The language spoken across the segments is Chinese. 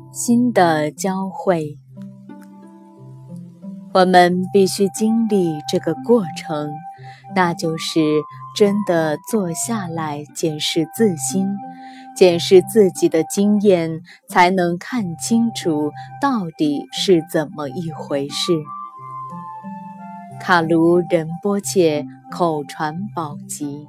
新的交汇。我们必须经历这个过程，那就是真的坐下来检视自心，检视自己的经验，才能看清楚到底是怎么一回事。卡卢仁波切口传宝集。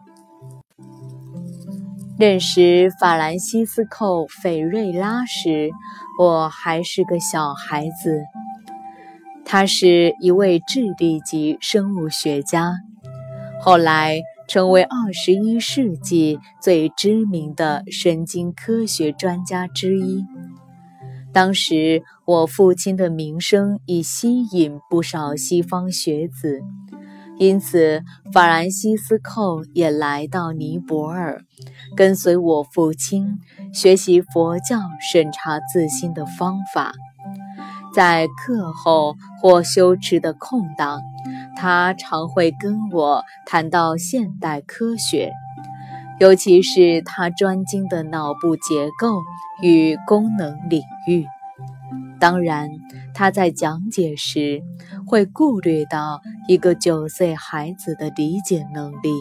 认识法兰西斯寇·斐瑞拉时，我还是个小孩子。他是一位智利级生物学家，后来成为21世纪最知名的神经科学专家之一。当时我父亲的名声已吸引不少西方学子，因此法兰西斯寇也来到尼泊尔，跟随我父亲学习佛教审查自心的方法。在课后或修持的空档，他常会跟我谈到现代科学，尤其是他专精的脑部结构与功能领域。当然，他在讲解时会顾虑到一个9岁孩子的理解能力。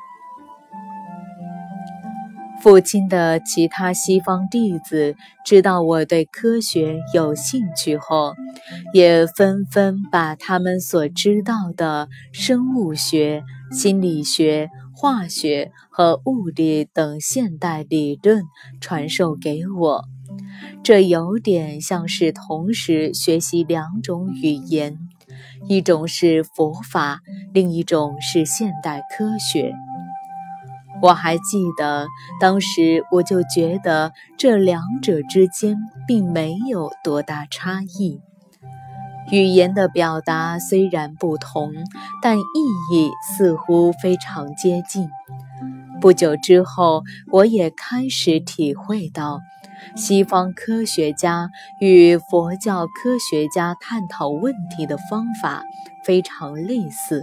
父亲的其他西方弟子知道我对科学有兴趣后，也纷纷把他们所知道的生物学、心理学、化学和物理等现代理论传授给我。这有点像是同时学习2种语言，一种是佛法，另一种是现代科学。我还记得，当时我就觉得这2者之间并没有多大差异。语言的表达虽然不同，但意义似乎非常接近。不久之后，我也开始体会到，西方科学家与佛教科学家探讨问题的方法非常类似。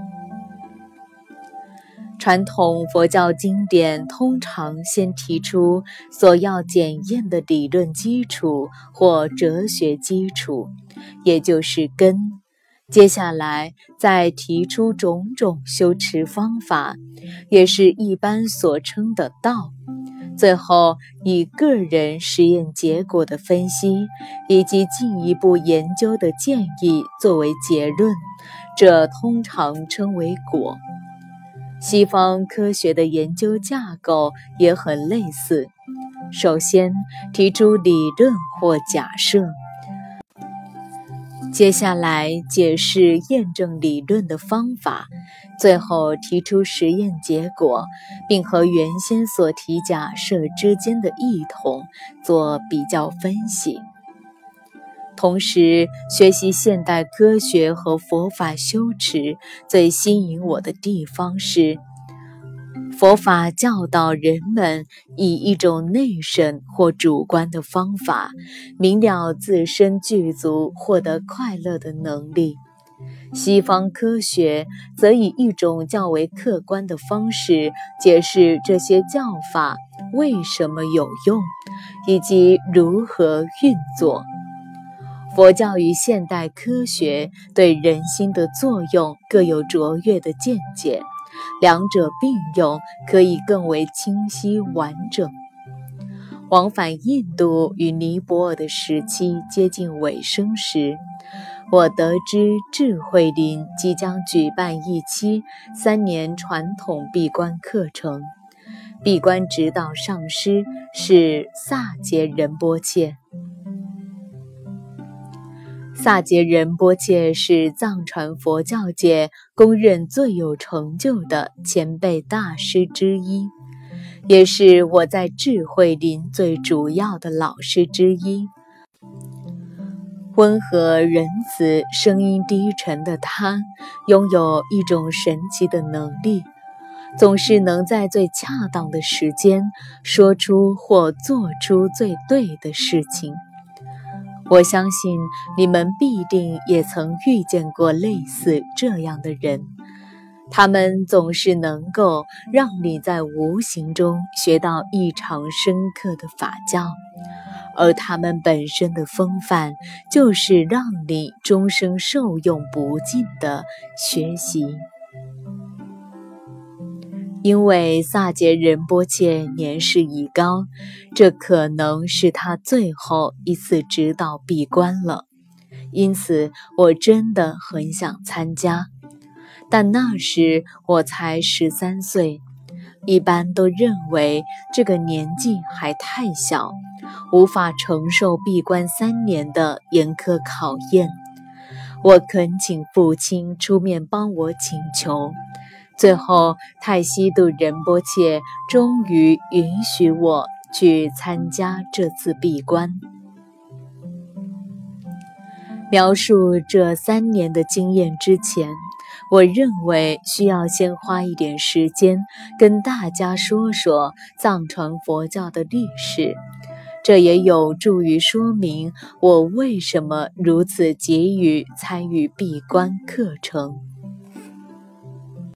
传统佛教经典通常先提出所要检验的理论基础或哲学基础，也就是根，接下来再提出种种修持方法，也是一般所称的道，最后以个人实验结果的分析以及进一步研究的建议作为结论，这通常称为果。西方科学的研究架构也很类似，首先提出理论或假设，接下来解释验证理论的方法，最后提出实验结果，并和原先所提假设之间的异同做比较分析。同时，学习现代科学和佛法修持最吸引我的地方是，佛法教导人们以一种内审或主观的方法，明了自身具足获得快乐的能力。西方科学则以一种较为客观的方式解释这些教法为什么有用，以及如何运作。佛教与现代科学对人心的作用各有卓越的见解，两者并用可以更为清晰完整。往返印度与尼泊尔的时期接近尾声时，我得知智慧林即将举办一期3年传统闭关课程，闭关指导上师是萨杰仁波切。萨杰仁波切是藏传佛教界公认最有成就的前辈大师之一，也是我在智慧林最主要的老师之一。温和仁慈、声音低沉的他，拥有一种神奇的能力，总是能在最恰当的时间说出或做出最对的事情。我相信你们必定也曾遇见过类似这样的人，他们总是能够让你在无形中学到异常深刻的法教， 而它们本身的风范就是让你终生受用不尽的学习。因为萨杰仁波切年事已高，这可能是他最后一次指导闭关了，因此我真的很想参加。但那时我才13岁，一般都认为这个年纪还太小，无法承受闭关3年的严苛考验。我恳请父亲出面帮我请求，最后太西度仁波切终于允许我去参加这次闭关。描述这3年的经验之前，我认为需要先花一点时间跟大家说说藏传佛教的历史，这也有助于说明我为什么如此急于参与闭关课程。